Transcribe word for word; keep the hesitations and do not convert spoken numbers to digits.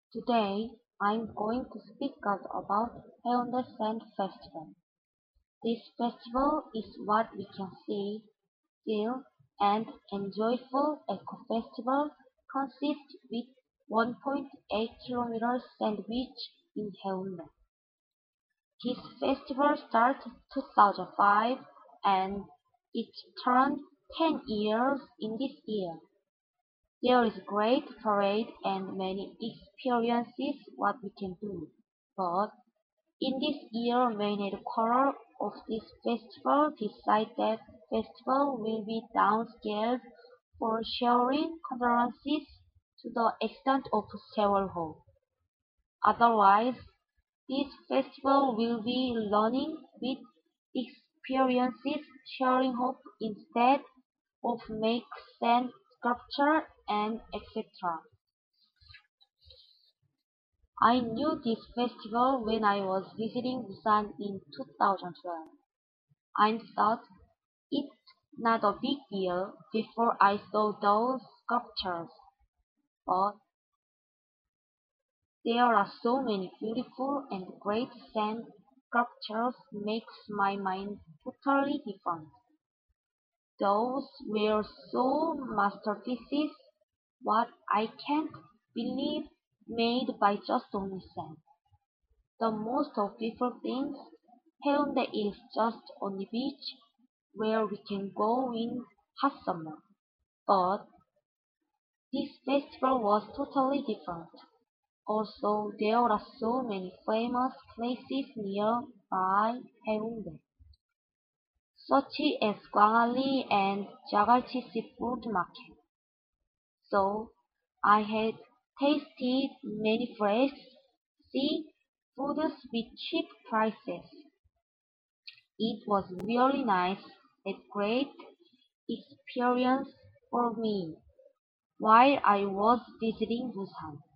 Today, I'm going to speak out about Haeundae Sand Festival. This festival is what we can see, feel, and enjoyable eco-festival consists with one point eight kilometer sand beach in Haeundae. This festival started two thousand five and it turned ten years in this year. There is great parade and many experiences what we can do. But in this year main headquarters of this festival decided that festival will be downscaled for sharing condolences to the extent of Sewol Ho. Otherwise, this festival will be learning with experiences sharing hope instead of make sand sculpture and et cetera. I knew this festival when I was visiting Busan in two thousand twelve. I thought it's not a big deal before I saw those sculptures, but there are so many beautiful and great sand sculptures makes my mind totally different. Those were so masterpieces, what I can't believe made by just only sand. The most beautiful thing, Haeundae is just only beach where we can go in hot summer. But this festival was totally different. Also, there are so many famous places nearby Haeundae, such as Gwangalli and Jagalchi Seafood Market. So, I had tasted many fresh sea foods with cheap prices. It was really nice and great experience for me while I was visiting Busan.